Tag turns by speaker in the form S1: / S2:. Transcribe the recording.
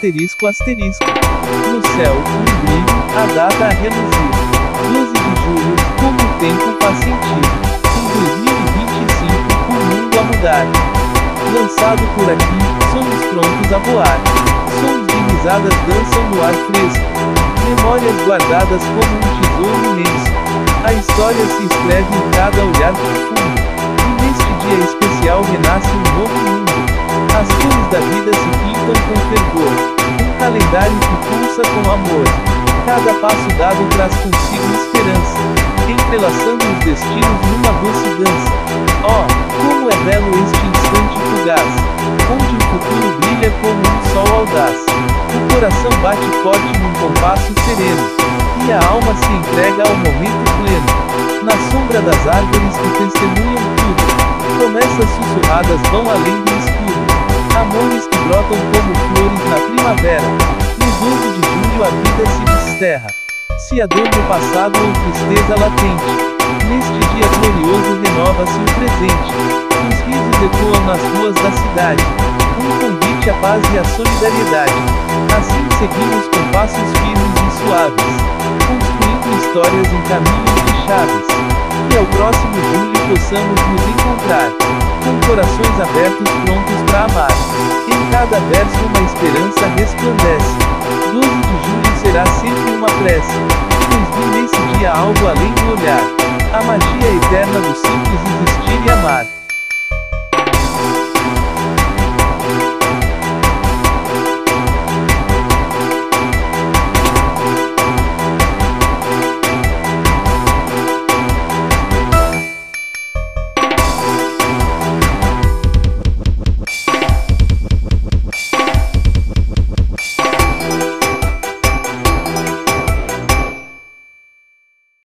S1: asterisco asterisco. No céu, um brilho, a data a reluzir. 12 de julho, como o tempo faz sentido. Em 2025, o mundo a mudar. Lançado por aqui, somos prontos a voar. Sons de risadas dançam no ar fresco. Memórias guardadas como um tesouro imenso. A história se escreve em cada olhar profundo. E neste dia especial renasce um novo mundo. As cores da vida se pintam com fervor. Um calendário que pulsa com amor. Cada passo dado traz consigo esperança, entrelaçando os destinos numa doce dança. Oh, como é belo este instante fugaz, onde o futuro brilha como um sol audaz. O coração bate forte num compasso sereno, e a alma se entrega ao momento pleno. Na sombra das árvores que testemunham tudo, promessas sussurradas vão além do escuro. Amores que brotam como flores na primavera. No 12 de julho a vida se desterra. Se a dor do passado ou tristeza latente, neste dia glorioso renova-se o presente. Os risos ecoam nas ruas da cidade. Um convite à paz e à solidariedade. Assim seguimos com passos firmes e suaves, construindo histórias em caminhos de chaves. Que ao próximo julho possamos nos encontrar, com corações abertos prontos para amar. Em cada verso uma esperança resplandece. 12 de julho será sempre uma prece, pois vi nesse dia algo além do olhar. A magia eterna do simples existir e amar.